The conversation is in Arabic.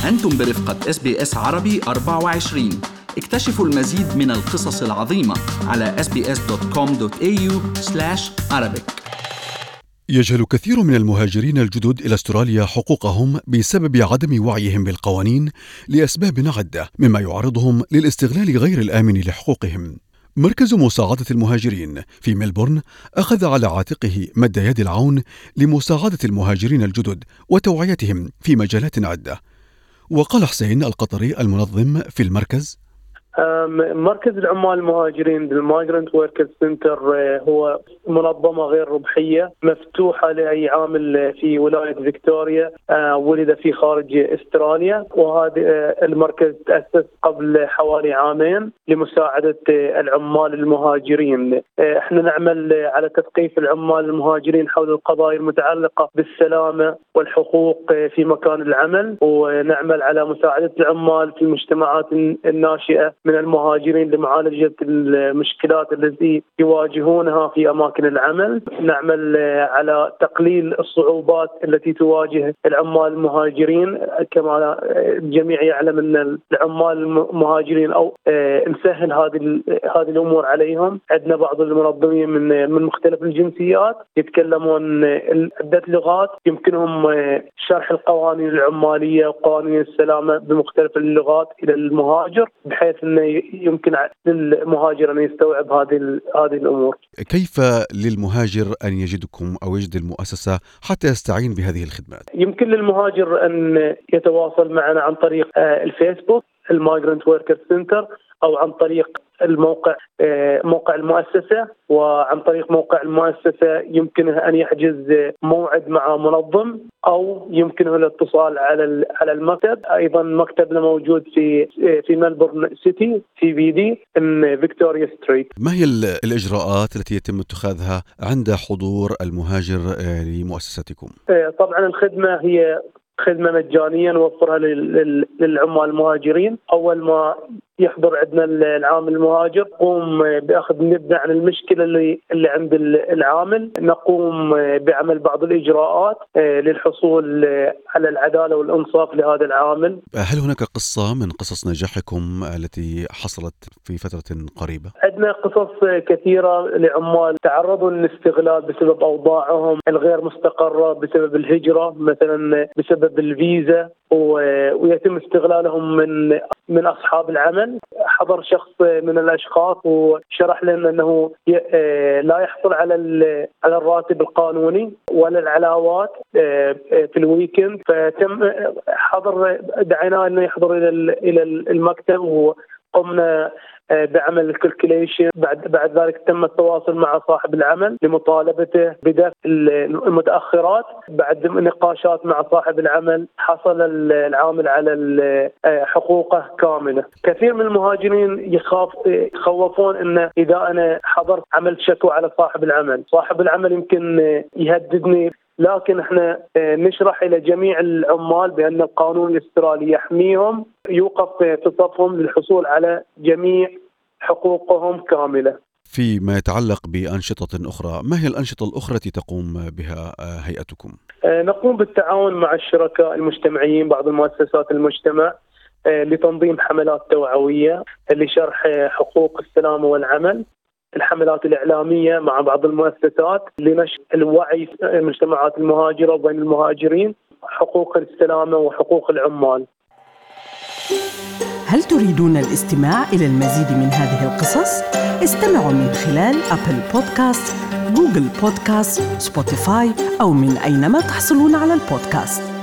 أنتم برفقة SBS عربي 24. اكتشفوا المزيد من القصص العظيمة على sbs.com.au/arabic. يجهل كثير من المهاجرين الجدد إلى أستراليا حقوقهم بسبب عدم وعيهم بالقوانين لأسباب عدة، مما يعرضهم للاستغلال غير الآمن لحقوقهم. مركز مساعدة المهاجرين في ملبورن أخذ على عاتقه مد يد العون لمساعدة المهاجرين الجدد وتوعيتهم في مجالات عدة. وقال حسين القطري المنظم في المركز: مركز العمال المهاجرين بالمايجرنت وركرز سنتر هو منظمة غير ربحية مفتوحة لأي عامل في ولاية فيكتوريا ولد في خارج استراليا. وهذا المركز تأسس قبل حوالي عامين لمساعدة العمال المهاجرين. احنا نعمل على تثقيف العمال المهاجرين حول القضايا المتعلقة بالسلامة والحقوق في مكان العمل، ونعمل على مساعدة العمال في المجتمعات الناشئة من المهاجرين لمعالجة المشكلات التي يواجهونها في أماكن العمل. نعمل على تقليل الصعوبات التي تواجه العمال المهاجرين. كما الجميع يعلم أن العمال المهاجرين أو نسهل هذه الأمور عليهم. عندنا بعض المنظمين من مختلف الجنسيات يتكلمون عدة لغات، يمكنهم شرح القوانين العمالية وقوانين السلامة بمختلف اللغات إلى المهاجر، بحيث أنه يمكن للمهاجر أن يستوعب هذه الأمور. كيف للمهاجر أن يجدكم أو يجد المؤسسة حتى يستعين بهذه الخدمات؟ يمكن للمهاجر أن يتواصل معنا عن طريق الفيسبوك المايجرنت وركر سنتر، أو عن طريق موقع المؤسسة. وعن طريق موقع المؤسسة يمكنه أن يحجز موعد مع منظم، أو يمكنه الاتصال على المكتب. أيضا مكتبنا موجود في ملبورن سيتي CBD فيكتوريا ستريت. ما هي الإجراءات التي يتم اتخاذها عند حضور المهاجر لمؤسستكم؟ طبعا الخدمة هي خدمة مجانية نوفرها للعمال المهاجرين. أول ما يحضر عندنا العامل المهاجر نقوم بأخذ نبذة عن المشكلة اللي عند العامل، نقوم بعمل بعض الإجراءات للحصول على العدالة والإنصاف لهذا العامل. هل هناك قصة من قصص نجاحكم التي حصلت في فترة قريبة؟ عندنا قصص كثيرة لعمال تعرضوا للاستغلال بسبب أوضاعهم الغير مستقرة، بسبب الهجرة مثلا، بسبب الفيزا، ويتم استغلالهم من أصحاب العمل. حضر شخص من الأشخاص وشرح لنا أنه لا يحصل على الراتب القانوني ولا العلاوات في الويكند، فتم دعيناه أنه يحضر إلى المكتب، وقمنا بعمل الكالكوليشن. بعد ذلك تم التواصل مع صاحب العمل لمطالبته بدفع المتأخرات. بعد نقاشات مع صاحب العمل حصل العامل على حقوقه كاملة. كثير من المهاجرين يخوفون أن إذا أنا حضرت عملت شكوى على صاحب العمل يمكن يهددني، لكن احنا نشرح إلى جميع العمال بأن القانون الأسترالي يحميهم، يوقف في صفهم للحصول على جميع حقوقهم كاملة. فيما يتعلق بأنشطة أخرى، ما هي الأنشطة الأخرى التي تقوم بها هيئتكم؟ نقوم بالتعاون مع الشركاء المجتمعيين، بعض المؤسسات المجتمع، لتنظيم حملات توعوية لشرح حقوق السلامة والعمل. الحملات الإعلامية مع بعض المؤسسات لنشر الوعي في المجتمعات المهاجرة وبين المهاجرين حقوق السلامة وحقوق العمال. هل تريدون الاستماع إلى المزيد من هذه القصص؟ استمعوا من خلال أبل بودكاست، جوجل بودكاست، سبوتيفاي، أو من أينما تحصلون على البودكاست.